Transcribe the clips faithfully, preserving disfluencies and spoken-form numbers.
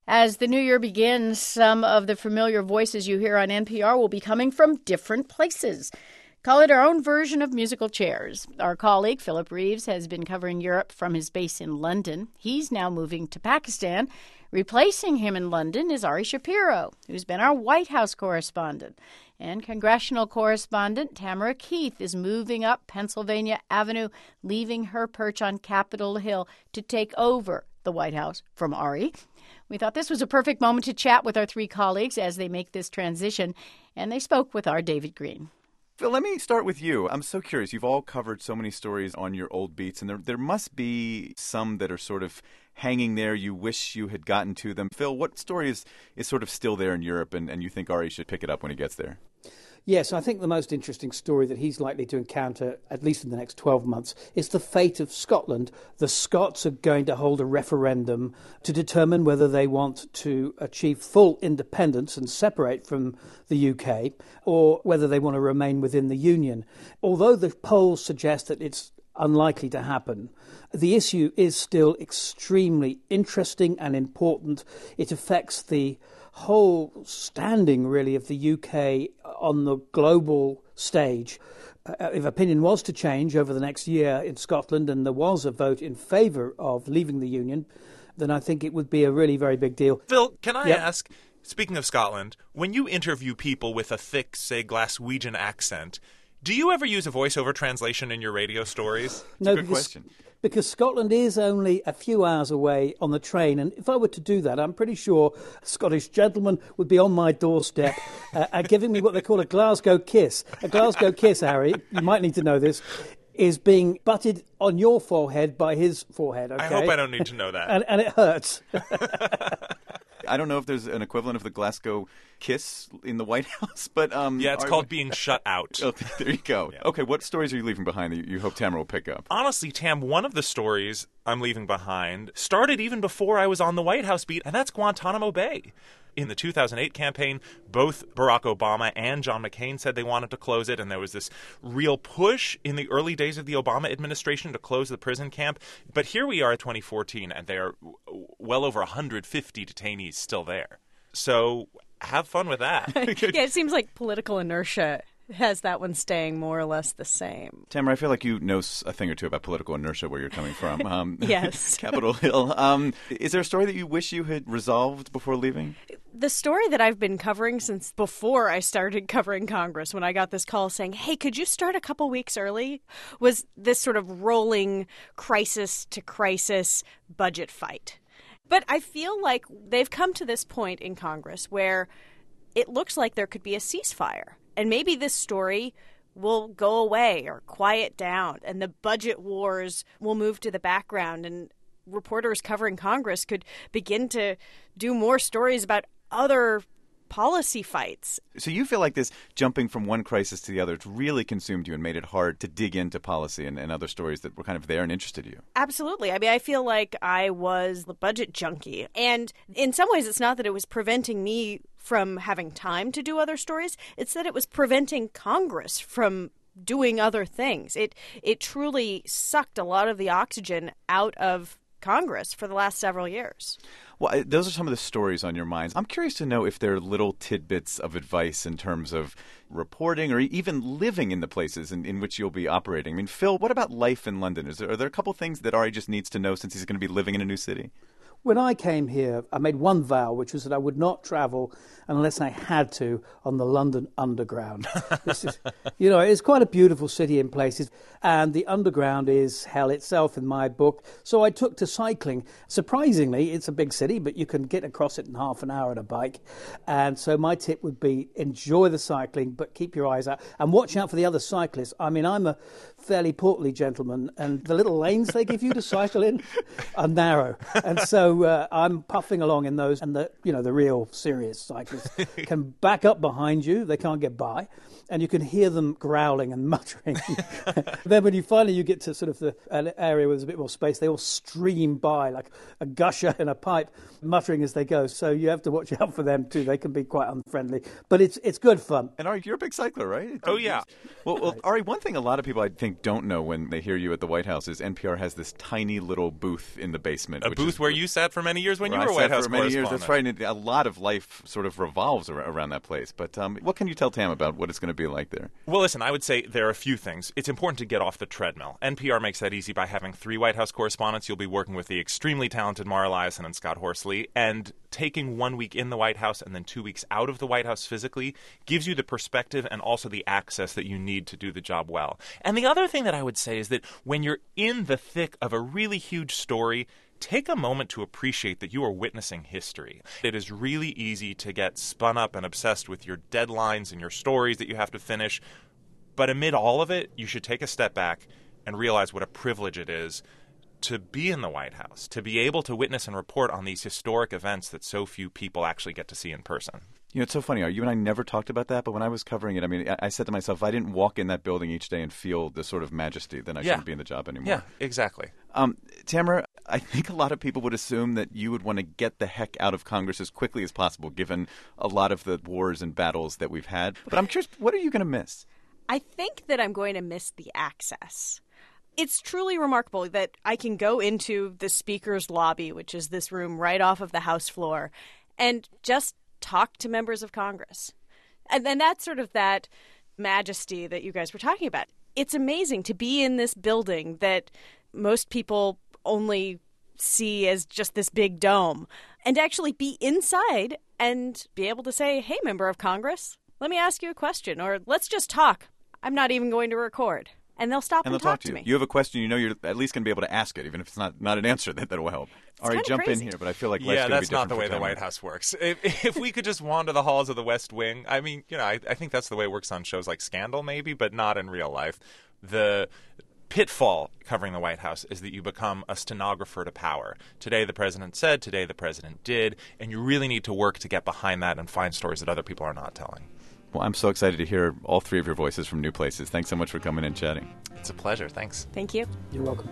As the new year begins, some of the familiar voices you hear on N P R will be coming from different places. Call it our own version of musical chairs. Our colleague, Philip Reeves, has been covering Europe from his base in London. He's now moving to Pakistan. Replacing him in London is Ari Shapiro, who's been our White House correspondent. And congressional correspondent Tamara Keith is moving up Pennsylvania Avenue, leaving her perch on Capitol Hill to take over the White House from Ari. We thought this was a perfect moment to chat with our three colleagues as they make this transition, and they spoke with our David Green. Phil, let me start with you. I'm so curious. You've all covered so many stories on your old beats, and there there must be some that are sort of hanging there. You wish you had gotten to them. Phil, what story is, is sort of still there in Europe, and, and you think Ari should pick it up when he gets there? Yes, I think the most interesting story that he's likely to encounter, at least in the next twelve months, is the fate of Scotland. The Scots are going to hold a referendum to determine whether they want to achieve full independence and separate from the U K, or whether they want to remain within the Union. Although the polls suggest that it's unlikely to happen, the issue is still extremely interesting and important. It affects the whole standing, really, of the U K on the global stage. Uh, if opinion was to change over the next year in Scotland and there was a vote in favour of leaving the Union, then I think it would be a really very big deal. Phil, can I yep. ask, speaking of Scotland, when you interview people with a thick, say, Glaswegian accent, do you ever use a voiceover translation in your radio stories? No, Good because, question. Because Scotland is only a few hours away on the train, and if I were to do that, I'm pretty sure a Scottish gentleman would be on my doorstep uh, uh, giving me what they call a Glasgow kiss. A Glasgow kiss, Harry, you might need to know this, is being butted on your forehead by his forehead. Okay? I hope I don't need to know that. and, and it hurts. I don't know if there's an equivalent of the Glasgow kiss in the White House, but... um, yeah, it's are, called being shut out. Oh, there you go. Yeah. Okay, what stories are you leaving behind that you, you hope Tamara will pick up? Honestly, Tam, one of the stories I'm leaving behind started even before I was on the White House beat, and that's Guantanamo Bay. In the two thousand eight campaign, both Barack Obama and John McCain said they wanted to close it, and there was this real push in the early days of the Obama administration to close the prison camp. But here we are at twenty fourteen, and there are well over one hundred fifty detainees still there. So have fun with that. Yeah, it seems like political inertia has that one staying more or less the same. Tamara, I feel like you know a thing or two about political inertia where you're coming from. Um, Yes. Capitol Hill. Um, is there a story that you wish you had resolved before leaving? The story that I've been covering since before I started covering Congress, when I got this call saying, hey, could you start a couple weeks early, was this sort of rolling crisis to crisis budget fight. But I feel like they've come to this point in Congress where it looks like there could be a ceasefire. And maybe this story will go away or quiet down, and the budget wars will move to the background, and reporters covering Congress could begin to do more stories about other policy fights. So you feel like this jumping from one crisis to the other, it's really consumed you and made it hard to dig into policy and, and other stories that were kind of there and interested you. Absolutely. I mean, I feel like I was the budget junkie. And in some ways, it's not that it was preventing me from having time to do other stories. It's that it was preventing Congress from doing other things. It it truly sucked a lot of the oxygen out of Congress for the last several years. Well, those are some of the stories on your minds. I'm curious to know if there are little tidbits of advice in terms of reporting or even living in the places in, in which you'll be operating. I mean, Phil, what about life in London? Is there, are there a couple things that Ari just needs to know since he's going to be living in a new city? When I came here, I made one vow, which was that I would not travel unless I had to on the London Underground. This is, you know, it's quite a beautiful city in places, and the Underground is hell itself in my book. So I took to cycling. Surprisingly, it's a big city, but you can get across it in half an hour on a bike. And so my tip would be enjoy the cycling, but keep your eyes out and watch out for the other cyclists. I mean, I'm a fairly portly gentleman, and the little lanes they give you to cycle in are narrow. And so uh, I'm puffing along in those, and the you know the real serious cyclists can back up behind you. They can't get by, and you can hear them growling and muttering. Then when you finally you get to sort of the an area where there's a bit more space, they all stream by like a gusher in a pipe, muttering as they go. So you have to watch out for them too. They can be quite unfriendly, but it's it's good fun. And Ari, you're a big cycler, right? Oh yeah. Well, well, Ari, one thing a lot of people I think don't know when they hear you at the White House is N P R has this tiny little booth in the basement. A which booth is, where you say sat for many years when Where you were I a White sat House for many years. correspondent. That's right. And a lot of life sort of revolves ar- around that place. But um, what can you tell Tam about what it's going to be like there? Well, listen, I would say there are a few things. It's important to get off the treadmill. N P R makes that easy by having three White House correspondents. You'll be working with the extremely talented Mara Liasson and Scott Horsley. And taking one week in the White House and then two weeks out of the White House physically gives you the perspective and also the access that you need to do the job well. And the other thing that I would say is that when you're in the thick of a really huge story, take a moment to appreciate that you are witnessing history. It is really easy to get spun up and obsessed with your deadlines and your stories that you have to finish. But amid all of it, you should take a step back and realize what a privilege it is to be in the White House, to be able to witness and report on these historic events that so few people actually get to see in person. You know, it's so funny. You and I never talked about that, but when I was covering it, I mean, I, I said to myself, if I didn't walk in that building each day and feel the sort of majesty, then I Yeah. shouldn't be in the job anymore. Yeah, exactly. Um, Tamara, I think a lot of people would assume that you would want to get the heck out of Congress as quickly as possible, given a lot of the wars and battles that we've had. But I'm curious, what are you going to miss? I think that I'm going to miss the access. It's truly remarkable that I can go into the Speaker's lobby, which is this room right off of the House floor, and just talk to members of Congress. And then that's sort of that majesty that you guys were talking about. It's amazing to be in this building that most people only see as just this big dome, and to actually be inside and be able to say, hey, member of Congress, let me ask you a question, or let's just talk. I'm not even going to record. And they'll stop And and, they'll talk to to you. me. You have a question, you know you're at least going to be able to ask it, even if it's not, not an answer that, that will help. All right, kinda jump crazy. in here, but I feel like life's Yeah, going to be that's not different the for way the Tamara. White House works. If, if we could just wander the halls of the West Wing, I mean, you know, I, I think that's the way it works on shows like Scandal, maybe, but not in real life. The pitfall covering the White House is that you become a stenographer to power. Today the president said, today the president did, and you really need to work to get behind that and find stories that other people are not telling. Well, I'm so excited to hear all three of your voices from new places. Thanks so much for coming and chatting. It's a pleasure. Thanks. Thank you. You're welcome.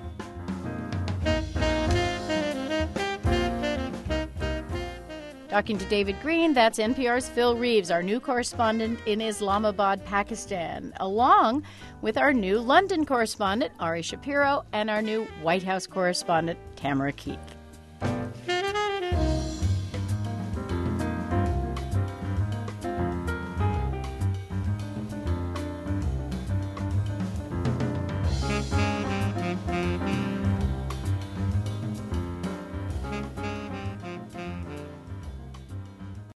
Talking to David Green, that's N P R's Phil Reeves, our new correspondent in Islamabad, Pakistan, along with our new London correspondent, Ari Shapiro, and our new White House correspondent, Tamara Keith.